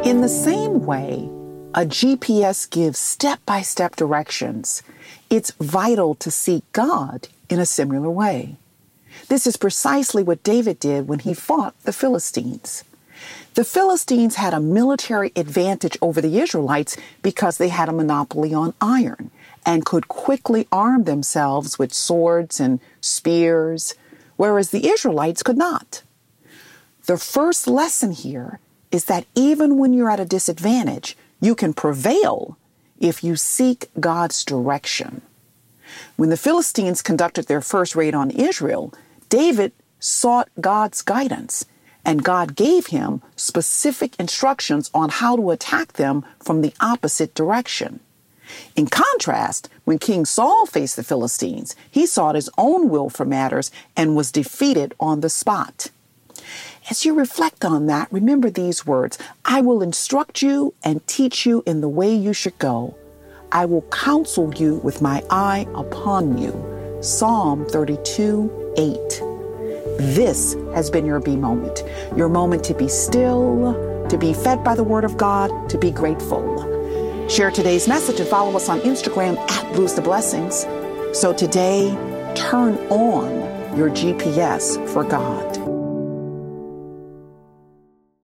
In the same way, a GPS gives step-by-step directions. It's vital to seek God in a similar way. This is precisely what David did when he fought the Philistines. The Philistines had a military advantage over the Israelites because they had a monopoly on iron and could quickly arm themselves with swords and spears, whereas the Israelites could not. The first lesson here is that even when you're at a disadvantage, you can prevail if you seek God's direction. When the Philistines conducted their first raid on Israel, David sought God's guidance, and God gave him specific instructions on how to attack them from the opposite direction. In contrast, when King Saul faced the Philistines, he sought his own will for matters and was defeated on the spot. As you reflect on that, remember these words: I will instruct you and teach you in the way you should go. I will counsel you with my eye upon you. Psalm 32:8. This has been your Be Moment. Your moment to be still, to be fed by the Word of God, to be grateful. Share today's message and follow us on Instagram at Lose the Blessings. So today, turn on your GPS for God.